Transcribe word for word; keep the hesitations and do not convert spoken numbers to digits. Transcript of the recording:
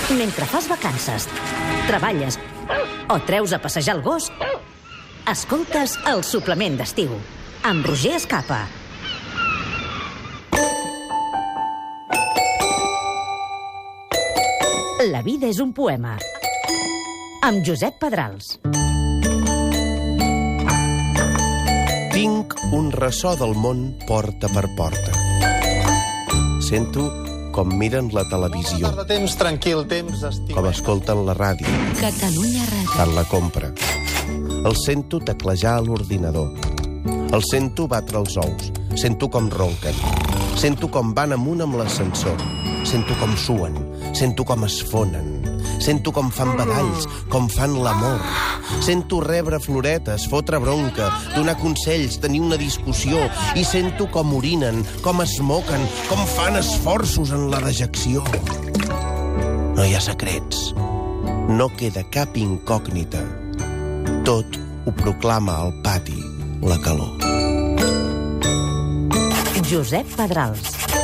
Mentre fas vacances, treballes o treus a passejar el gos, escoltes el suplement d'estiu amb Roger Escapa. La vida és un poema amb Josep Pedrals. Tinc un ressò del món porta per porta. Sento com miren la televisió, temps tranquil, temps d'estiu. com escolten la ràdio, Catalunya Ràdio. fan la compra. El sento teclejar a l'ordinador. El sento batre els ous. Sento com ronquen. Sento com van amunt amb l'ascensor. Sento com suen. Sento com es fonen. Sento com fan badalls, com fan l'amor. Sento rebre floretes, fotre bronca, donar consells, tenir una discussió. I sento com orinen, com es moquen, com fan esforços en la dejecció. No hi ha secrets. No queda cap incògnita. Tot ho proclama al pati la calor. Josep Pedrals.